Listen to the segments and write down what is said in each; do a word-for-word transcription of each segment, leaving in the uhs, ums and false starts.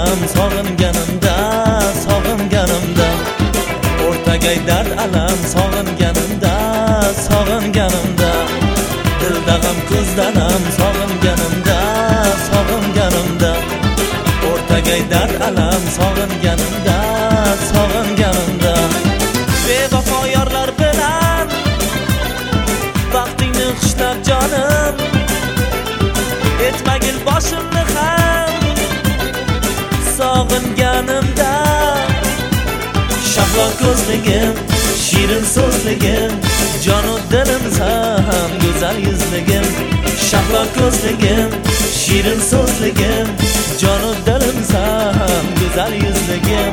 alam sog'inganimda, sog'inganimda o'rtagay dard alam sog'inganimda, sog'inganimda dilda g'am ko'zda nam sog'inganimda, sog'inganimda o'rtagay dard alam sog'inganimda, sog'inganimda bevafo yorlar bilan vaqtingni xushlab jonim etmagil boshimni ham sog'inganimda shahlo ko'zligim, shirin so'zligim jonu dilim ham go'zal yuzligim shahlo ko'zligim, shirin so'zligim jonu dilim ham go'zal yuzligim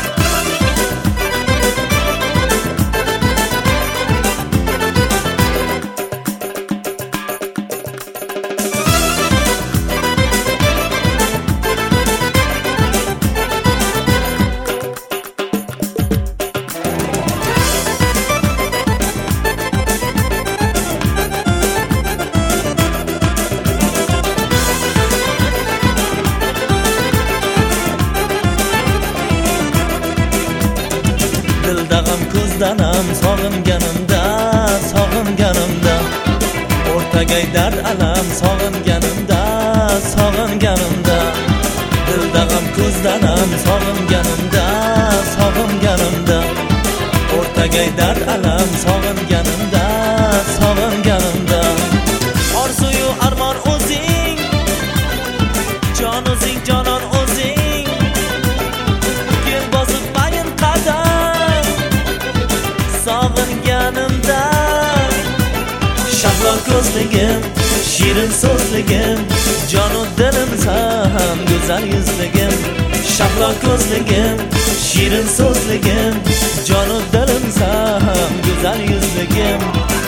dilda g'am ko'zda nam sog'inganimda, sog'inganimda o'rtagay dard alam sog'inganimda, sog'inganimda dilda g'am ko'zda nam sog'inganimda, sog'inganimda o'rtagay dard alam sog'inganimda, sog'inganimda orzuyu armon o'zing, jon o'zing, jonon o'zing kel bosib mayin qadam sog'inganimda shahlo ko'zligim, shirin so'zligim jonu dilim ham go'zal yuzligim shahlo ko'zligim, shirin so'zligim jonu dilim ham go'zal yuzligim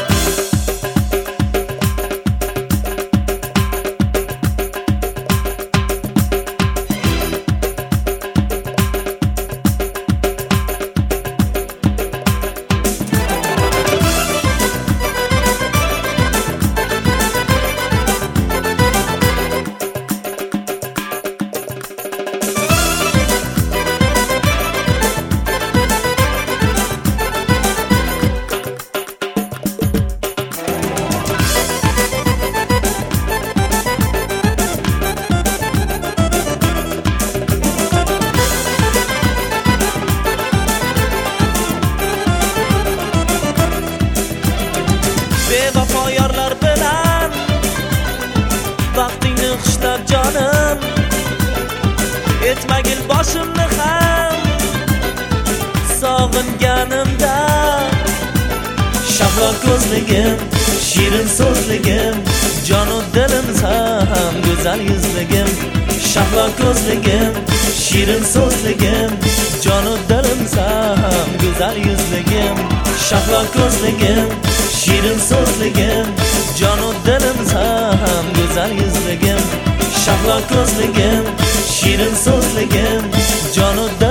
bevafo yorlar bilan vaqtingni xushlab jonim etmagil boshimni ham sog'inganimda shahlo ko'zligim, shirin so'zligim jonu dilim ham go'zal yuzligim shahlo ko'zligim, shirin so'zligim jonu dilim ham go'zal yuzligim shahlo ko'zligim, shirin so'zligim jonu dilim ham go'zal yuzligim shahlo ko'zligim, shirin so'zligim jonu